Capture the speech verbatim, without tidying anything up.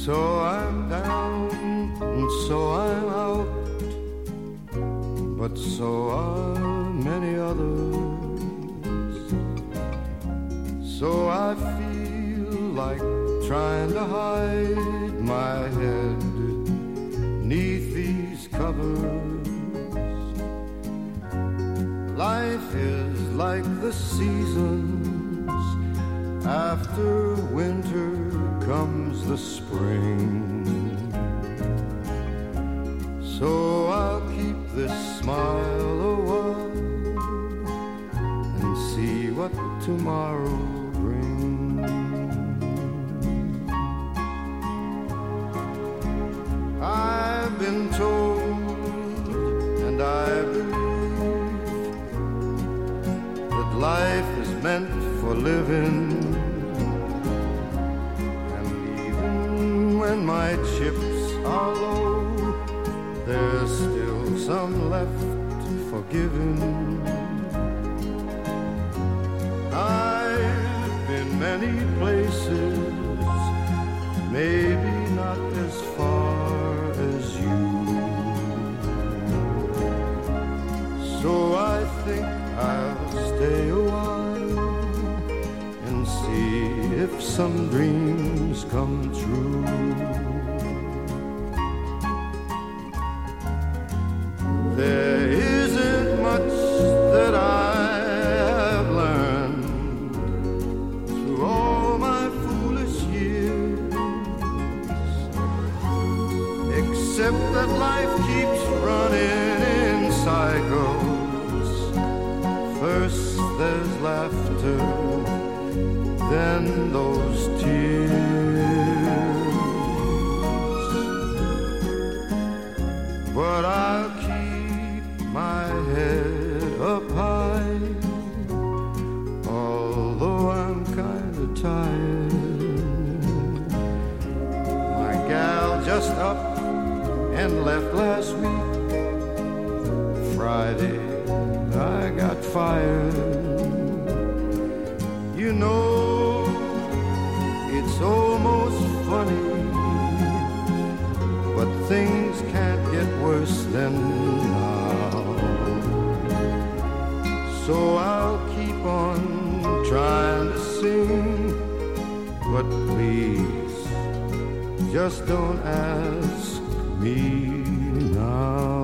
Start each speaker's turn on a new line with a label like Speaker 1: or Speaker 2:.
Speaker 1: So I'm down and so I'm out, but so are many others. So I feel like trying to hide my head neath these covers. Life is like the seasons. After winter comes the spring. So I'll keep this smile a while and see what tomorrow brings. I've been told, and I believe, that life is meant for living. And even when my chips are low, there's still some left for giving. I've been many places, maybe not as far as you. So I think I'll stay a while and see if some dreams come true. There isn't much that I have learned through all my foolish years, except that life keeps running in cycles. First there's laughter, then those tears. But I'll keep my head up high, although I'm kinda tired. My gal just up and left last week. Friday I got fired. You know, it's almost funny, but things can't get worse than now. So I'll keep on trying to sing, but please, just don't ask me now.